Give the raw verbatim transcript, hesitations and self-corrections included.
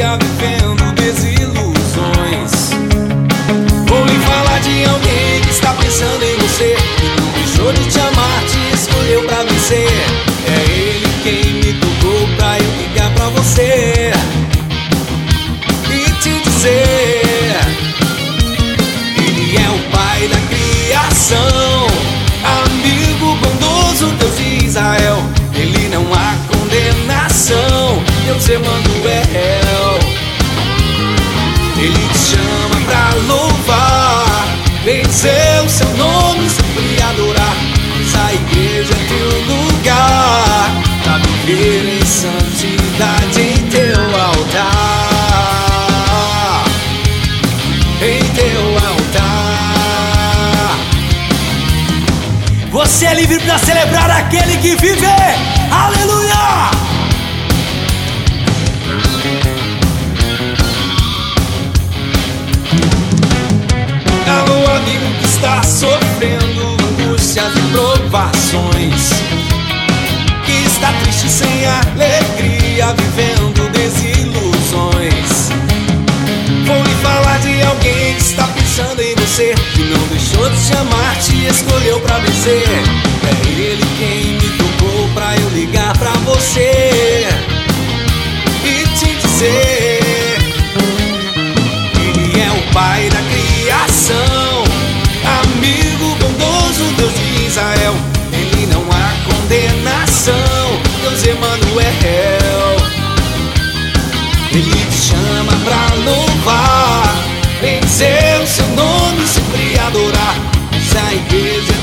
alegria vivendo desilusões. Vou lhe falar de alguém que está pensando em você, que não deixou de te amar, te escolheu pra vencer. É ele quem me tocou pra eu ligar pra você e te dizer: ele é o pai da criação, amigo bondoso, Deus de Israel. Ele não há condenação, Deus Emanuel. Ele te chama pra louvar, benzer o seu nome, sempre adorar. Pois a igreja é teu lugar, pra viver em santidade em teu altar, em teu altar. Você é livre pra celebrar aquele que vive. Aleluia! Alô, amigo que está sofrendo angústias e provações, que está triste sem alegria, vivendo desilusões. Vou lhe falar de alguém que está pensando em você, que não deixou de te amar, te escolheu pra vencer. É ele quem me tocou pra eu ligar pra você e te dizer: ele é o pai da criação, amigo bondoso, Deus de Israel. Ele não há condenação, Deus Emanuel. Ele te chama pra louvar, benzer o seu nome, sempre adorar. Pois a igreja